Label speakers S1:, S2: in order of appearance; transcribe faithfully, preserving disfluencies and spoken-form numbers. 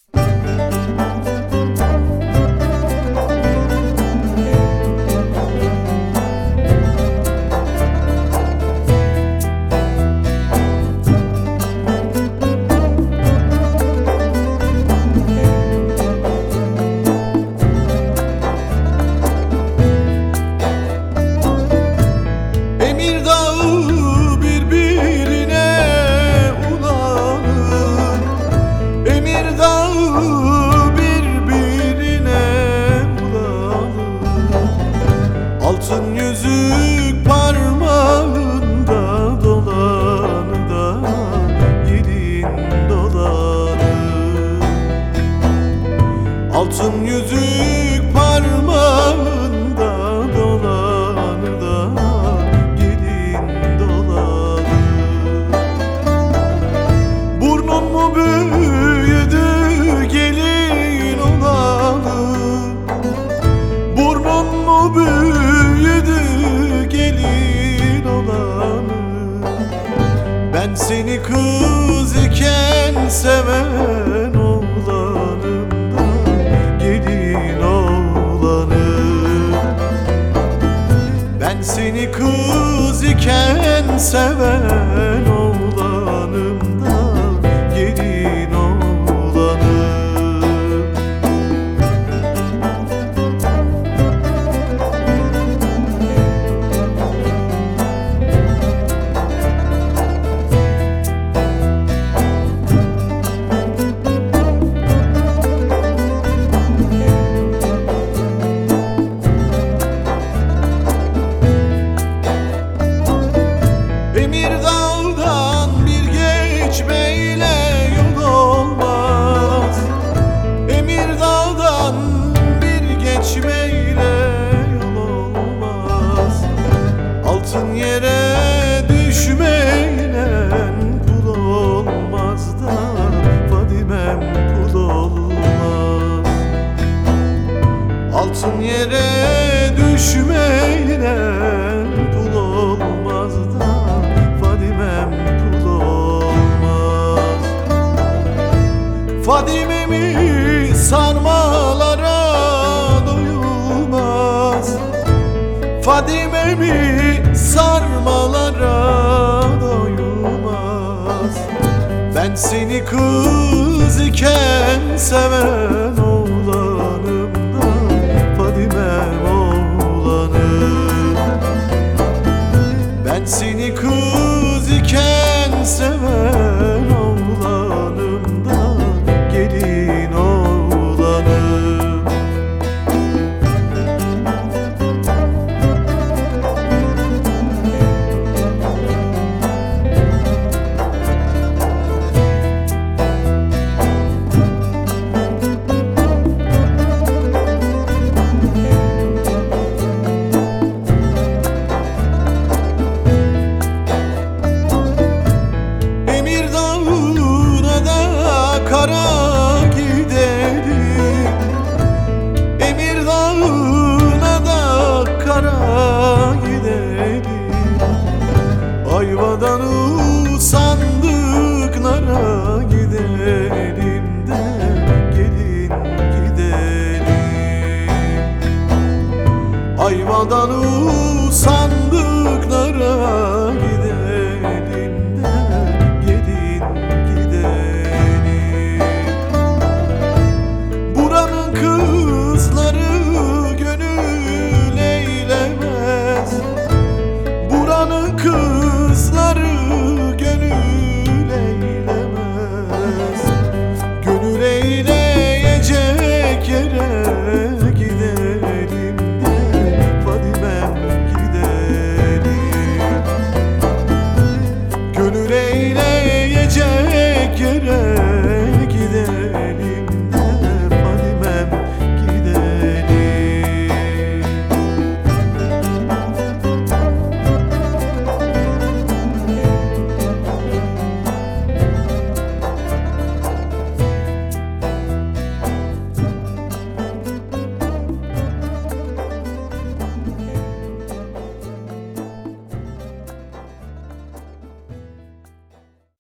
S1: Altın yüzük parmağında dolanı da yedin dolanı. Altın yüzük parmağında dolanı da yedin dolanı. Burnun mu büyüdü gelin olalı? Burnun mu büyüdü gelin olanı? Ben seni kız iken seven oğlanımdan gelin oğlanı. Ben seni kız iken seven oğlanımdan gelin oğlanı. Emirdağ'dan bir geçmeyle yol olmaz. Emirdağ'dan bir geçmeyle yol olmaz. Altın yere düşmeyle pul olmaz da Fadimem pul olmaz. Altın yere düşmeyle pul olmaz da Fadimem pul olmaz. Fadimemi sarmalara doyulmaz. Fadimemi sarmalara doyulmaz. Ben seni kız iken seven